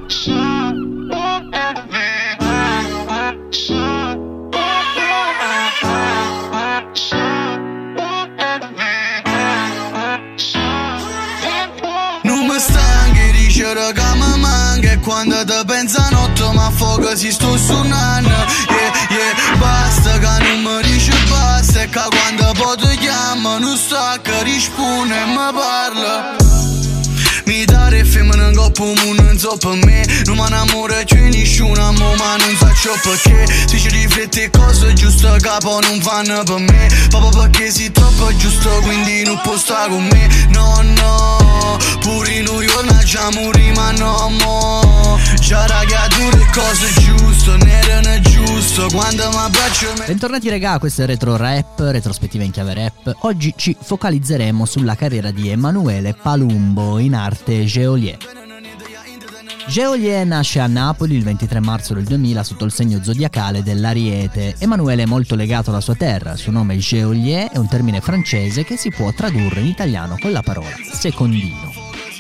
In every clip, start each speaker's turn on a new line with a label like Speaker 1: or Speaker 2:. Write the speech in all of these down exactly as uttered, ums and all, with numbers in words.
Speaker 1: Raga mi manca e quando ti pensa notte mi affoga si sto suonando. Yeah, yeah, basta che non mi dice basta e che quando poi ti chiama non sta che risponde e mi parla. Mi dare femmina in coppa mu non so per me. Non mi innamoro più nessuno ma non faccio perché. Se ci rifletti cose giuste che poi non fanno per me. Proprio perché sei troppo giusto quindi non può stare con me. No no, pure in New York nasciamo rima no mo. Già raga tu le cose giuste, ne erano giusto quando mi abbraccio me.
Speaker 2: Bentornati raga, questo è Retro Rap, retrospettiva in chiave rap. Oggi ci focalizzeremo sulla carriera di Emanuele Palumbo, in arte Geolier. Geolier nasce a Napoli il ventitré marzo del duemila sotto il segno zodiacale dell'Ariete. Emanuele è molto legato alla sua terra, il suo nome è Geolier, è un termine francese che si può tradurre in italiano con la parola secondino.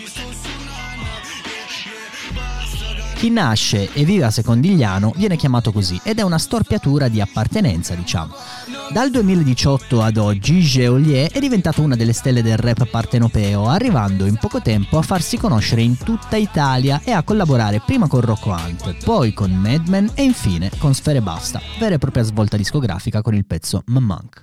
Speaker 2: Chi nasce e vive a Secondigliano viene chiamato così ed è una storpiatura di appartenenza, diciamo. Dal duemiladiciotto ad oggi Geolier è diventato una delle stelle del rap partenopeo, arrivando in poco tempo a farsi conoscere in tutta Italia e a collaborare prima con Rocco Hunt, poi con Madman e infine con Sfere Basta, vera e propria svolta discografica con il pezzo Mamank.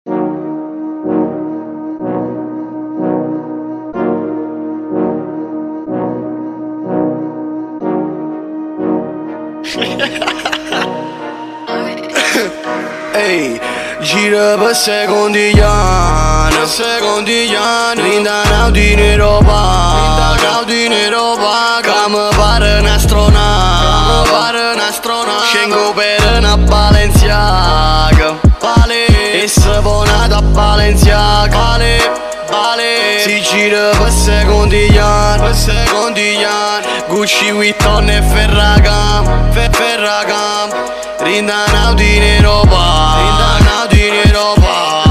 Speaker 1: Ehi, gira per Secondigliano, Secondigliano, rinda naudi in Europa, naudi in Europa, che mi pare un'astronave, mi pare un'astronave, scengo per una Balenciaga, vale, e se vonata a Balenciaga, vale, vale, si gira per Secondigliano, per Secondigliano, Gucci, Vuitton e Ferragamo, Fer- Ferragamo, rinda naudi in Europa, rinda naudi in Europa.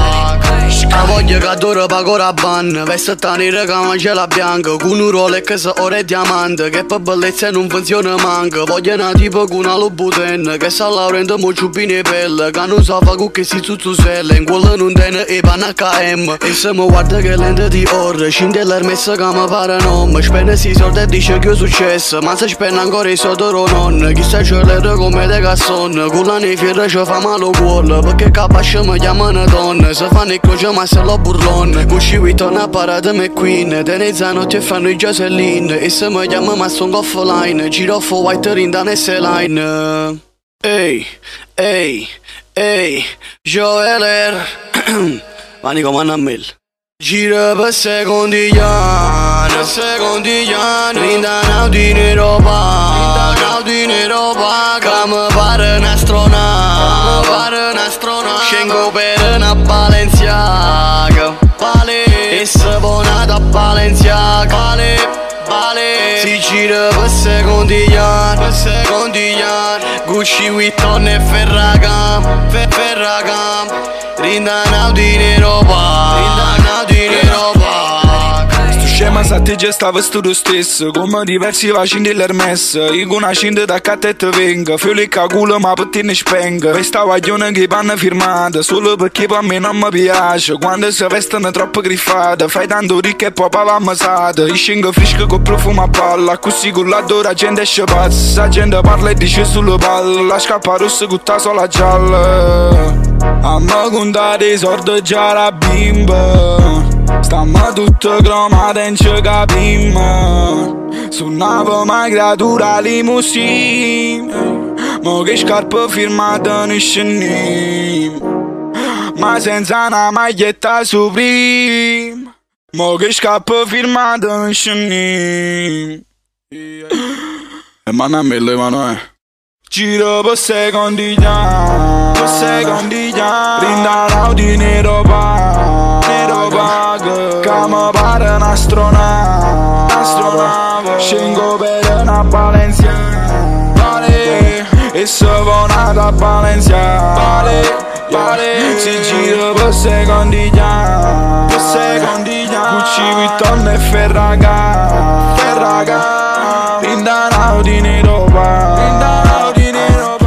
Speaker 1: La voglia che adoro pago la ban, vestita nera come cela bianca, con un Rolex oro e diamante, che per bellezza non funziona manca. Voglio una tipo con una Louboutin, che sa laurendo mo ciubine pelle, che non sa fa che si zuzzuselle, in quello non tiene e panna H M. E se mi guarda che lente di oro, scende l'ermessa che mi pare non, spende si soldi e dice che è successo, ma se spende ancora i soldi o non, chissà ce l'era come de casson, con la nefierra ci fa male cuore, perché capace mi chiamano donna, se fanno il croce ma se lo burlone, Gucci Vuitton a parata McQueen, tenezza notte e fanno i Jocelyn, e se mi chiama ma sono offline, girofo white rinda nesse line. Ehi, ehi, ehi, Joeler, vanni come a me. Gira per Secondigliano, Secondigliano, rinda naudi in Europa, rinda naudi in Europa, che mi pare un'astronave, mi pare un'astronave, scengo per una Balenciaga, vale, e se vonata a Balenciaga, vale, vale, si gira per Secondigliano, per Secondigliano, Gucci, Vuitton e Ferragamo, Fer- Ferragamo, rinda naudi in Europa, rinda naudi in Europa.
Speaker 3: Scema sa te già stava studio stesso, come diversi vaccini dell'Hermes, io con una cinta da catta e te venga, fiole che culo ma per te ne spenga, questa guaglione che panna firmata, solo perché per me non mi piace, quando si vestono troppo griffate, fai tanto ricca e poi pava ammasata, io scengo fresco con profumo a palla, così con la la gente esce pazza, la gente parla e dice sulle palle, la scarpa rossa con la sola gialla, a me contare i soldi già la bimba. Stamma tutto cromato e non ci capimmo. Suonava una creatura limousine, ma che scarpe firmate non scendiamo, ma senza una maglietta Supreme, ma che scarpe firmate non scendiamo. E manna a me Emanuele. Giro per Secondigliano, per Secondigliano, rinda naudi in Europa, Europa, che mi pare un'astronave, un'astronave, scengo per una Balenciaga, vale, e se vonata a Balenciaga, vale, vale, si gira per Secondigliano, per Secondigliano, Gucci, Vuitton e Ferragamo, Ferragamo, rinda naudi Mindanao din Europa, Mindanao din Europa.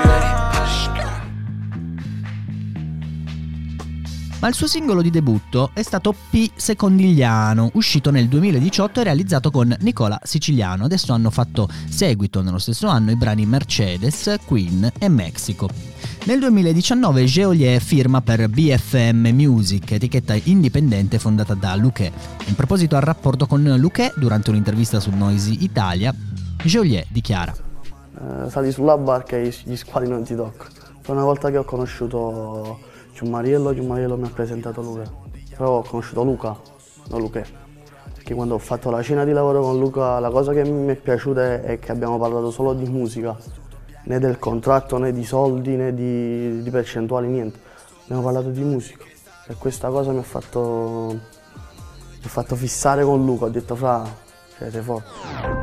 Speaker 2: Ma il suo singolo di debutto è stato P. Secondigliano, uscito nel duemiladiciotto e realizzato con Nicola Siciliano. Adesso hanno fatto seguito nello stesso anno i brani Mercedes, Queen e Mexico. Nel duemiladiciannove Geolier firma per B F M Music, etichetta indipendente fondata da Luché. In proposito al rapporto con Luché, durante un'intervista su Noisy Italia, Geolier dichiara:
Speaker 4: eh, sali sulla barca e gli squali non ti toccano. Una volta che ho conosciuto Giummariello, Giummariello mi ha presentato Luca. Però ho conosciuto Luca, non Luché. Perché quando ho fatto la cena di lavoro con Luca, la cosa che mi è piaciuta è che abbiamo parlato solo di musica, né del contratto, né di soldi, né di, di percentuali, niente. Abbiamo parlato di musica. E questa cosa mi ha fatto, mi ha fatto fissare con Luca. Ho detto, fra, cioè, sei forte.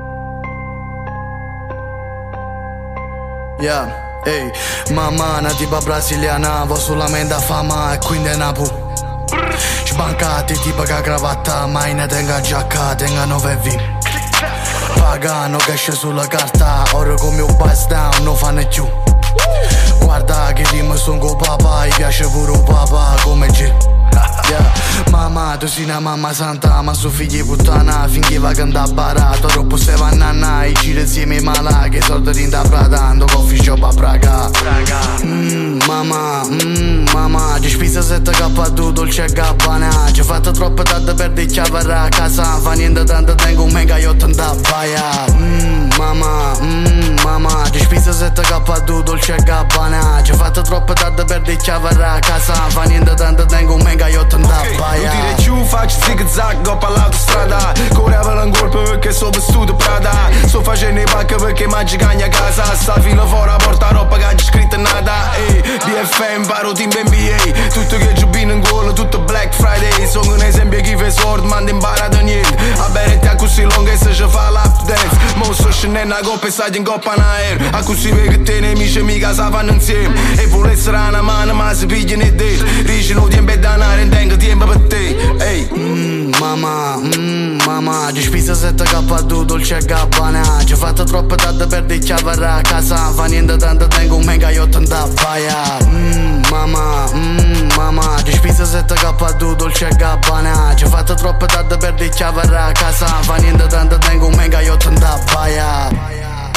Speaker 1: Yeah. Ehi, hey, mamma, una tipa brasiliana, vo solamente a fama e quindi è Napu. Sbancati tipo che cravatta, mai ne tenga giacca, tenga nove V. Pagano cash sulla carta, ora come un buzz down, non fanno più. Guarda che rima son con papà, gli piace pure un papà come G. Yeah. Mamma, tu sei una mamma santa, ma suo figlio puttana, finché va cantare barato, troppo se va a nanna, i giri insieme mala, che soldi rintabratando, coffee shop a Praga. Mmm, mamma, mmm, mamma, ci spisa sette K a tu, dolce e gabbana, ci ho fatto troppo tardi per di chiavere a casa, fa niente tanto, tengo un mega yacht in da baia. Mmm, mamma, mmm, mamma, ci spisa sette K a tu, dolce e gabbana, ci ho fatto troppo tardi per di chiavere a casa, fa niente tanto, tengo un mega yacht in da baia.
Speaker 3: Non dire giù, faccio zig-zag, go per l'autostrada, correvo in colpo perché sto vestito Prada, sto facendo i pacchi perché mangi cagna a casa, sta fila fuori a porta roba che c'è scritto nada. Ehi, B F M, paro team N B A, tutto che giubino in gol, tutto Black Friday, sono un esempio chi fa sport, ma non imparato niente, a bere te a così lunga e se ci fa l'ap dance, mo sto scendendo a coppa e stai in coppa in aereo, a così vedi che te ne amici mica sa fanno insieme, e vuole essere una mano ma si pigliano e dite, dici no tempo è danare e tengo tempo per te. Ehi,
Speaker 1: mmm, mamma, mmm, mamma, ci spisa sette K a tu, dolce e gabbana, ci ho fatto troppo tardi per di chiavere a casa, fa niente tanto, tengo un mega yacht in da baia. Mmm, mamma, mmm, mamma, ci spisa sette K a tu, dolce e gabbana, ci ho fatto troppo tardi per di chiavere a casa, fa niente tanto, tengo un mega yacht in da baia.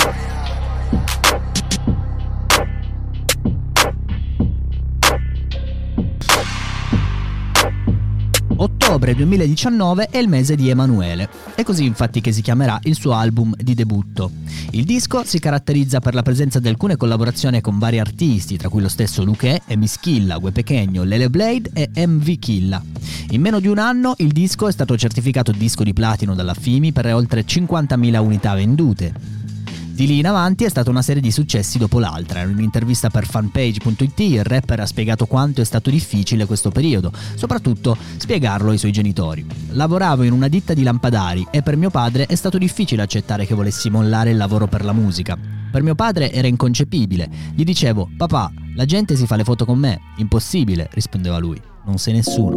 Speaker 2: Ottobre duemiladiciannove è il mese di Emanuele, è così infatti che si chiamerà il suo album di debutto. Il disco si caratterizza per la presenza di alcune collaborazioni con vari artisti, tra cui lo stesso Luché, Emis Killa, Gue Pequeño, Lele Blade e M V Killa. In meno di un anno il disco è stato certificato disco di platino dalla F I M I per oltre cinquantamila unità vendute. Di lì in avanti è stata una serie di successi dopo l'altra. In un'intervista per fanpage punto it il rapper ha spiegato quanto è stato difficile questo periodo, soprattutto spiegarlo ai suoi genitori. Lavoravo in una ditta di lampadari e per mio padre è stato difficile accettare che volessi mollare il lavoro per la musica. Per mio padre era inconcepibile. Gli dicevo: papà, la gente si fa le foto con me. Impossibile, rispondeva lui. Non sei nessuno.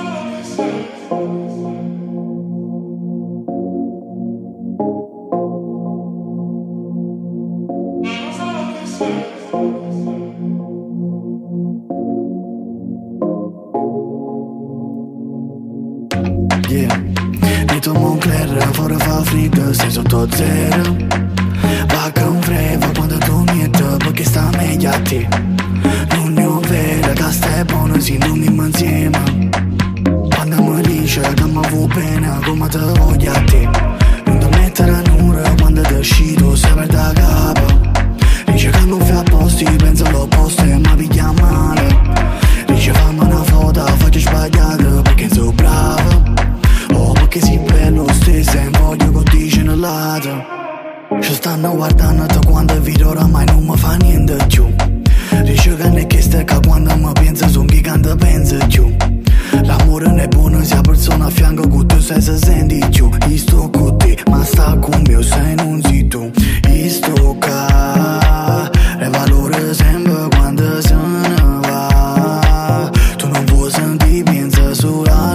Speaker 1: Yeah, Nito Moncler, fuori fa freddo, sei sotto zero. Vacca un frevo quando tu niente, perché sta meglio a te. Non è vero, che stai buono, si dormiamo insieme. Quando mi dice che mi vuoi bene, come te voglio a te. Non ti mettere nulla quando ti uscito, sei per da capo. Dice che non fa posti, penso all'opposto e mi piglia male. Dice fammi una foto, faccio sbagliare perché sono bravo. Oh, perché sei bello stesso e voglio che dici nel lato. Ci stanno guardando te quando vedo oramai non mi fa niente più. Dice che ne che stai quando mi pensa sono chi canta pensa più. L'amore non è buono se la persona a fianco con tu sai se senti più. Io sto con te ma sta con me se non sei tu. Io sto qua e valore sempre quando se ne va. Tu non vuoi sentire pensa solo a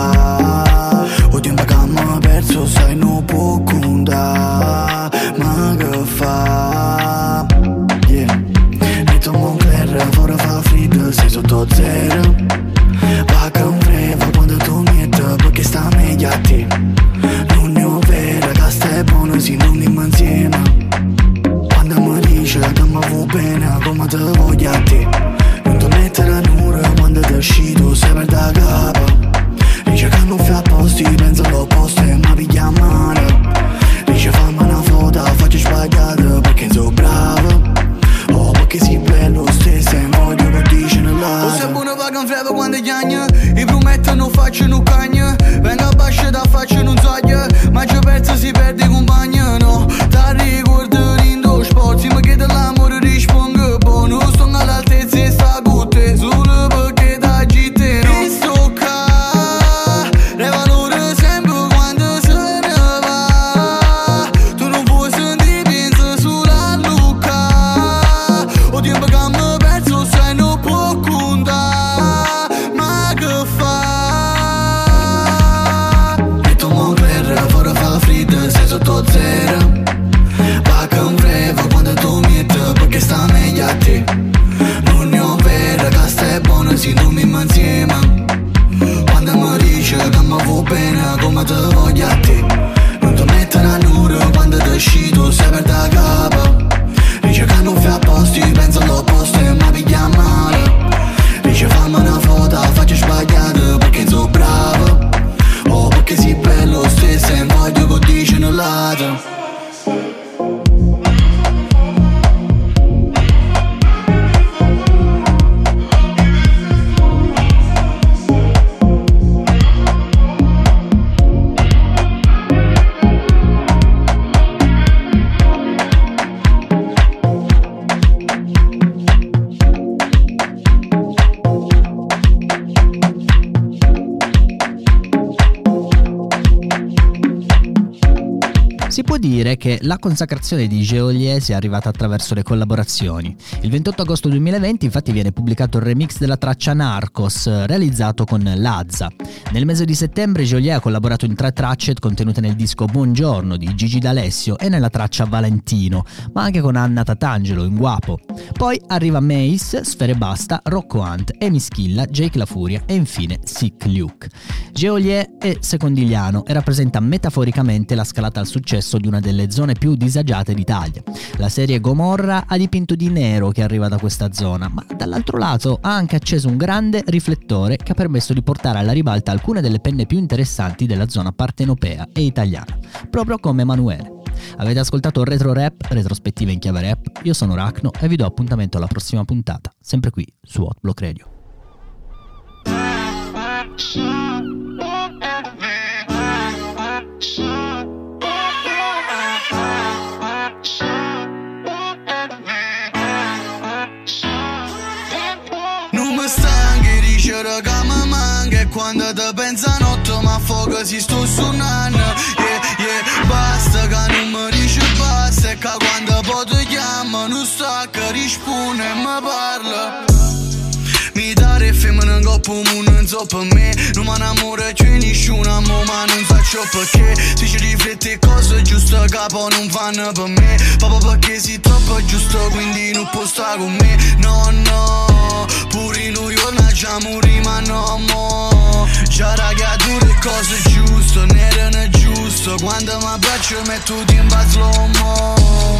Speaker 1: Luca. O tempo che mi ha perso sai non può contare. Ma paga in frevo quando chiagna. I prometto non faccio un cagna. Vengo a bascia da faccio non soglia. Ma già perso si perde compagna. No, da ricordo in due sport. Se mi chiede l'amore rispongo buono. Sono all'altezza e sta con te. Solo perché da gitte no. Mi stocca, revalore sempre quando se ne va. Tu non puoi sentire, pensa sulla lucca. O tempo che mi perso se non può contare. Ma che fa? Metto mo per fuori fa freddo, sei sotto zero. Paga un frevo quando tu metti perché sta meglio a te. Non ne ho vera che stai buono se non mi insieme. Quando mi dice che mi va bene come te voglio a te. Non ti mettere a nudo quando ti uscito sei per da capo. Dice che non fai apposti, penso all'opposto e mi piglia male. Dice fammi una foto, faccio sbagliato perché sono bravo. O perché sei bello stesso e voglio che dici nullata.
Speaker 2: Si può dire che la consacrazione di Geolier sia arrivata attraverso le collaborazioni. Il ventotto agosto duemilaventi infatti viene pubblicato il remix della traccia Narcos, realizzato con Lazza. Nel mese di settembre Geolier ha collaborato in tre tracce contenute nel disco Buongiorno di Gigi D'Alessio e nella traccia Valentino, ma anche con Anna Tatangelo in Guapo. Poi arriva Mace, Sfere Basta, Rocco Hunt, Emi Schilla, Jake La Furia e infine Sick Luke. Geolier è secondigliano e rappresenta metaforicamente la scalata al successo di una delle zone più disagiate d'Italia. La serie Gomorra ha dipinto di nero che arriva da questa zona, ma dall'altro lato ha anche acceso un grande riflettore che ha permesso di portare alla ribalta alcune delle penne più interessanti della zona partenopea e italiana, proprio come Emanuele. Avete ascoltato Retro Rap, retrospettive in chiave rap. Io sono Rachno e vi do appuntamento alla prossima puntata, sempre qui su Hot Block Radio.
Speaker 1: Che mi manca e quando ti pensa notte ma fuoco si sto suonando. Yeah, yeah, basta che non mi dici basta e che quando poi ti chiamo non sta che risponde e mi parla. Mi dare femmina in coppa un non so per me. Non mi innamoro più nessuno amo ma non faccio perché. Se ci rifletti cose giuste capo non fanno per me. Proprio perché sei troppo giusto quindi non può stare con me. No no, pure noi non già morì ma no mo. Già ragazzi cose giuste, ne erano giusto. Quando mi abbraccio metto tempo a slow mo.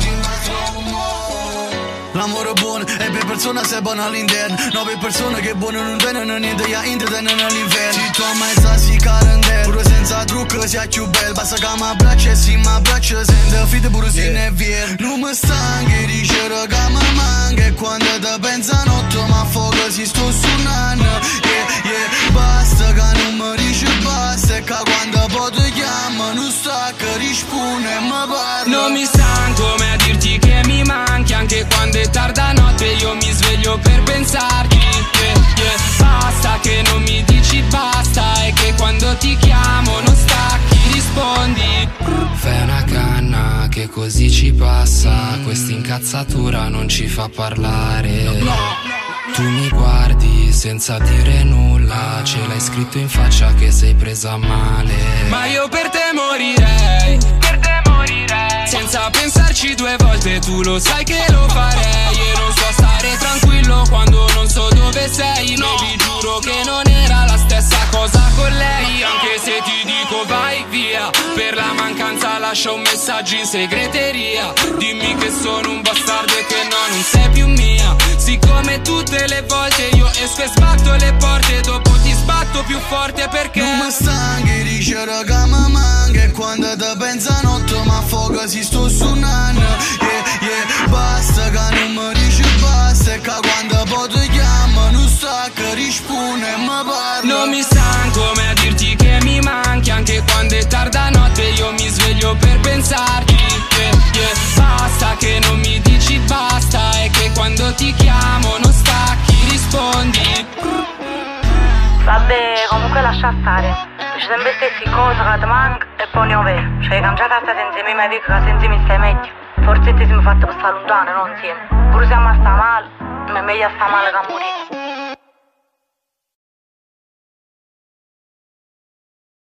Speaker 1: L'amore buono e per persona sei buono all'interno. No per persone che buono non tengono niente, ya intrattengono all'inferno. Se tu mai sa si carantè, pure senza trucco sia più bello. Basta che mi abbraccia e si mi abbraccia sente fide pure se ne è vero. Non mi stanchi di dire che mi manca e quando ti pensa notte ma fuoco si sto suonando. Yeah, yeah, basta che non mi dici basta e che quando poi ti chiamo non sta che risponde e mi parla.
Speaker 5: Non mi stanco mai a dirti che mi manchi anche quando è tarda notte io mi sveglio per pensarti. Yeah, yeah. Basta che non mi dici basta e che quando ti chiamo non stacchi, rispondi. Fai una canna che così ci passa. Questa incazzatura non ci fa parlare. Tu mi guardi senza dire nulla. Ce l'hai scritto in faccia che sei presa male. Ma io per te morirei, per te morirei, senza pensarci due volte, tu lo sai che lo farei. E non so stare tranquillo quando non so dove sei. No, vi giuro che non era la stessa cosa con lei. Anche se ti dico vai via, per la mancanza lascio un messaggio in segreteria. Dimmi che sono un bastardo e che no, non sei più mia. Siccome tutte le volte io esco e sbatto le porte, dopo ti sbatto più forte perché
Speaker 1: non mi stanchi di dire che mi manca e quando ti pensa notte ma fuoco si sto suonando. Yeah, yeah, basta che non mi dici basta e che quando poi ti chiamo non sta che risponde e mi parla.
Speaker 5: Non mi stanco mai a dirti che mi manchi, anche quando è tarda notte io mi sveglio per pensarti. Yeah, yeah. Basta che non mi dici basta, e che quando ti chiamo non stacchi, rispondi.
Speaker 6: Vabbè, comunque lascia stare. Dici sempre stessi cose che ti manca e poi ne ho vero. Cioè, cambiata stare insieme a me, che senza mi stai meglio. Forse ti siamo fatti per stare lontano, non insieme. Pure se a me sta male, ma è meglio sta male che morire.